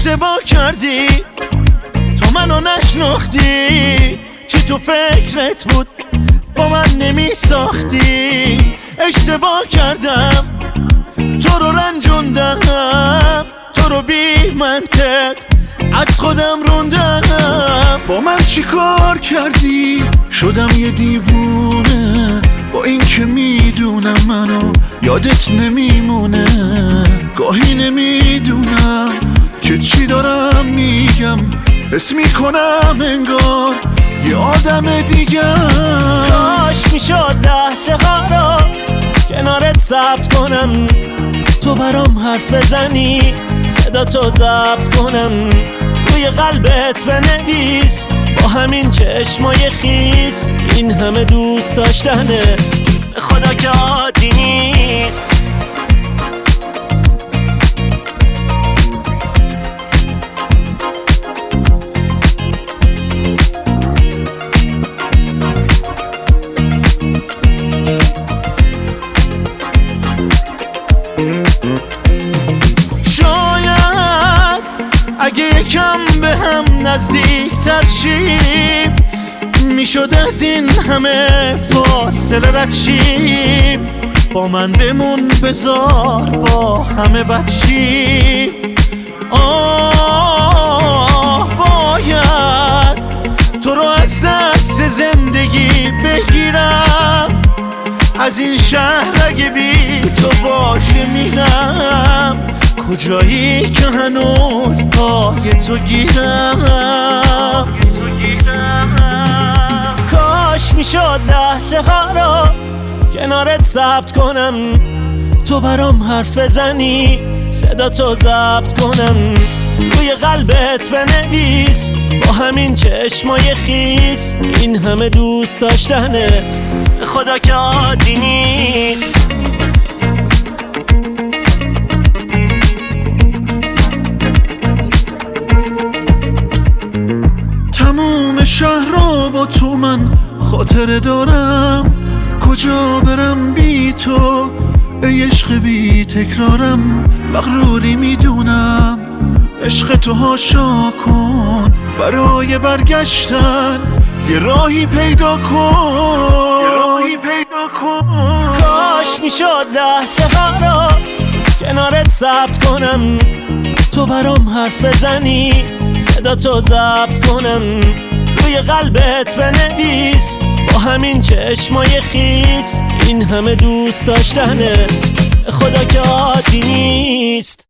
اشتباه کردی، تو منو نشناختی. چی تو فکرت بود با من نمی ساختی؟ اشتباه کردم، تو رو رنجوندم، تو رو بی منطق از خودم روندم. با من چی کار کردی؟ شدم یه دیوونه، با این که میدونم منو یادت نمیمونه. گاهی نمیدونم که چی دارم میگم، حس میکنم انگار یه آدم دیگه. کاش میشد لحظه ها رو کنارت ثبت کنم، تو برام حرف بزنی صدا تو ضبط کنم، روی قلبت بنویس با همین چشمای خیس این همه دوست داشتنت به خدا که عادی نیست. شاید اگه یکم به هم نزدیک‌تر شیم میشد از این همه فاصله رد شیم. با من بمون بذار با همه بد شیم. باید تو رو از دست زندگی بگیرم، از این شهر اگه بی تو باشه میرم. کجایی که هنوز پای تو گیرم. کاش میشد لحظه ها رو کنارت ثبت کنم، تو برام حرف بزنی صدا تو ضبط کنم، روی قلبت بنویس با همین چشمای خیس این همه دوست داشتنت به خدا که عادی نیست. تموم شهر رو با تو من خاطره دارم، کجا برم بی تو ای عشق بی تکرارم. مغروری میدونم عشق تو هاشا کن، برای برگشتن یه راهی پیدا کن. کاش میشد لحظه ها رو کنارت ثبت کنم، تو برام حرف بزنی صدا تو ضبط کنم، روی قلبت بنویس با همین چشمای خیس این همه دوست داشتنت خدا که عادی نیست.